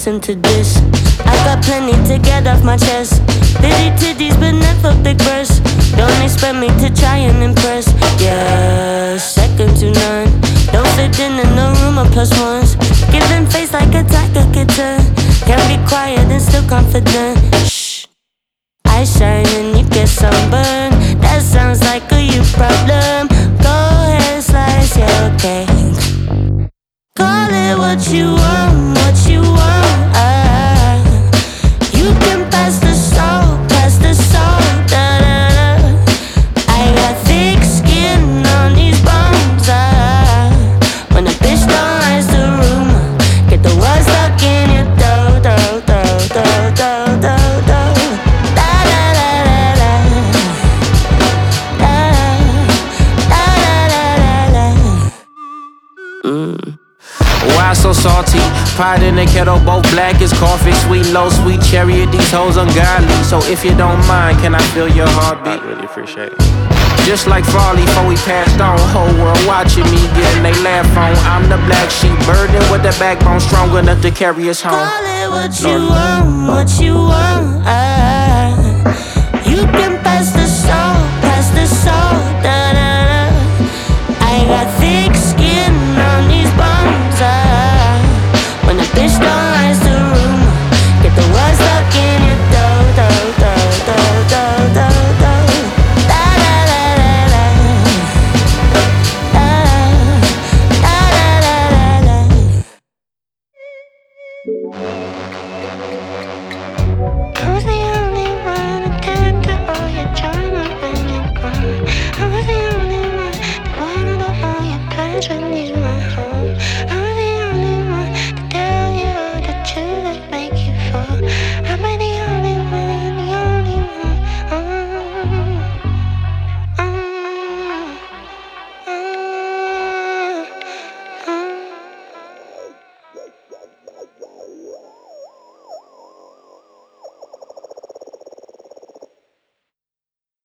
listen to this. I got plenty to get off my chest. Bitty titties but never big breasts. Don't expect me to try and impress. Yeah, second to none. Don't fit in the room of plus ones. Giving face like a tiger kitten. Can't be quiet and still confident. Shh, I shine and you get sunburned. That sounds like a you problem. Go ahead, slice, yeah, okay. Call it what you want, what you want. You can pass the salt, da da da. I got thick skin on these bones. When a bitch don't rise the room, get the words stuck in your dough, dough, dough, dough, dough, dough, dough. Da da da da da. Da da da da da. Why so salty? Pot in the kettle, both black as coffee. Sweet, low, sweet cherry, these hoes ungodly. So if you don't mind, can I feel your heartbeat? I really appreciate it. Just like Farley, before we passed on, whole world watching me getting they laugh on. I'm the black sheep, burden with the backbone, strong enough to carry us home. Call it what you want, what you want. You can pass the salt, da da da. I got thick skin on these bones. When a bitch don't rise the room, get the words stuck in your dough, dough, dough, dough, dough, dough, dough. Da da da da da. Da da da da da. I was the only one who turned to all your drama when you cry. I was the